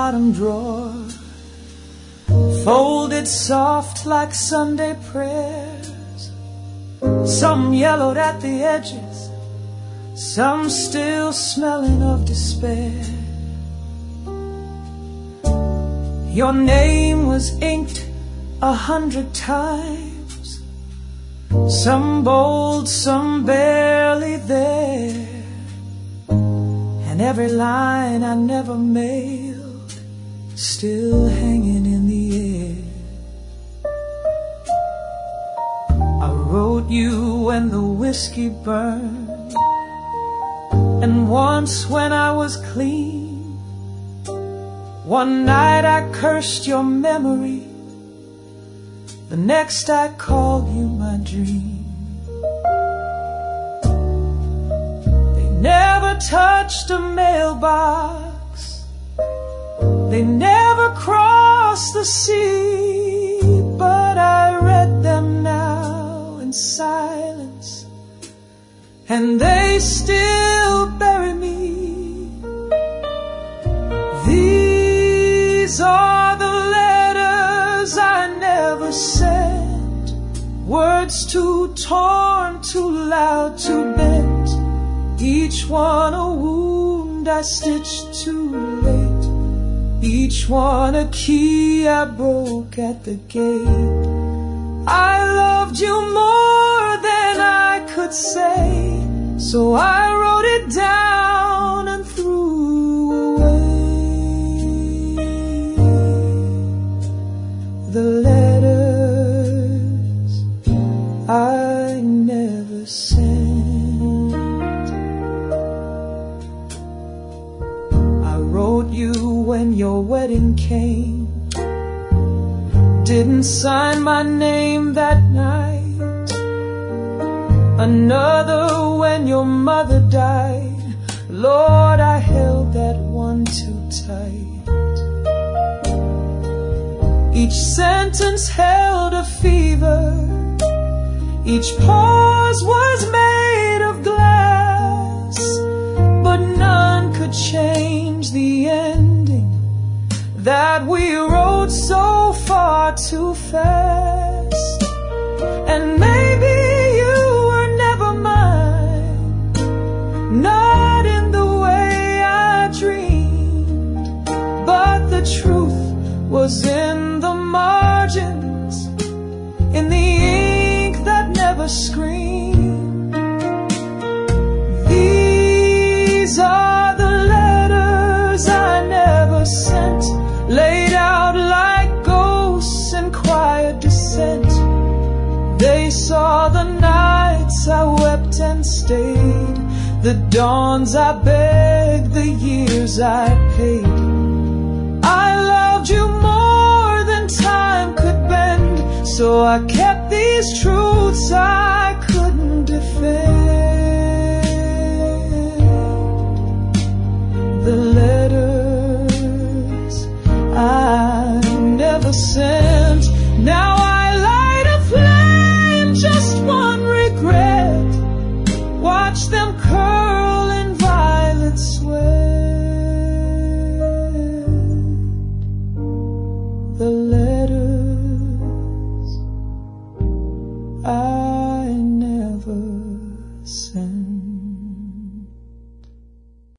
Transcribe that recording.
bottom drawer, folded soft like Sunday prayers. Some yellowed at the edges, some still smelling of despair. Your name was inked 100 times, some bold, some barely there, and every line I never mailed still hanging in the air. I wrote you when the whiskey burned, and once when I was clean. One night I cursed your memory, the next I called you my dream. They never touched a mailbox, they never crossed the sea, but I read them now in silence, and they still bury me. These are the letters I never sent, words too torn, too loud, too bent, each one a wound I stitched too late, each one a key I broke at the gate. I loved you more than I could say, so I wrote it down and threw away the letters I never sent. I wrote you when your wedding came, didn't sign my name that night. Another when your mother died, Lord, I held that one too tight. Each sentence held a fever, each pause was made of glass, but none could change the ending that we wrote so far too fast. And maybe you were never mine, not in the way I dreamed, but the truth was in the margins, in the ink that never screamed. These are the letters I never sent, laid out like ghosts in quiet descent. They saw the nights I wept and stayed, the dawns I begged, the years I paid. I loved you more than time could bend, so I kept these truths I couldn't defend. The letters I never sent. Now I light a flame, just one regret, watch them curl in violet sweat. The letters I never sent.